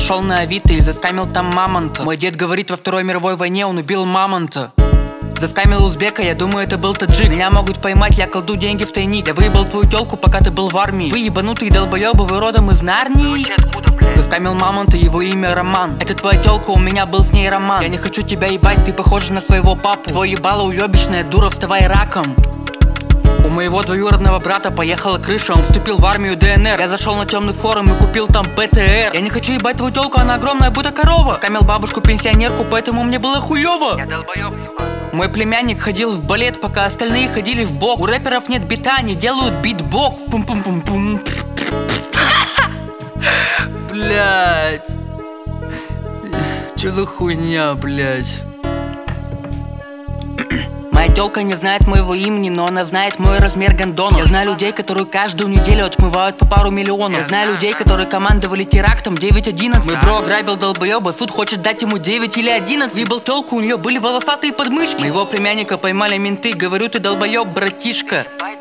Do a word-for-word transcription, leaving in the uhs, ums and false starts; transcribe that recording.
зашел на Авито и заскамил там мамонта. Мой дед говорит, во Второй мировой войне он убил мамонта. Заскамил узбека, я думаю, это был таджик. Меня могут поймать, я кладу деньги в тайник. Я выебал твою телку, пока ты был в армии. Вы ебанутые долбоебы, вы родом из Нарнии. Заскамил мамонта, его имя Роман. Это твоя телка, у меня был с ней роман. Я не хочу тебя ебать, ты похожа на своего папу. Твое ебало уебищное, дура, вставай раком. У моего двоюродного брата поехала крыша, он вступил в армию ДНР. Я зашел на темный форум и купил там БТР. Я не хочу ебать твою телку, она огромная, будто корова. Скамил бабушку-пенсионерку, поэтому мне было хуёво. Я долбоёб. Мой племянник ходил в балет, пока остальные ходили в бокс. У рэперов нет бита, они делают битбокс. Пум-пум-пум-пум. Блять. Чё за хуйня, блять? Моя тёлка не знает моего имени, но она знает мой размер гондона. Я знаю людей, которые каждую неделю отмывают по пару миллионов. Я знаю людей, которые командовали терактом девять одиннадцать. Мой бро ограбил долбоёба, суд хочет дать ему девять или одиннадцать. Выебал тёлку, у неё были волосатые подмышки. Моего племянника поймали менты, говорю, ты долбоёб, братишка.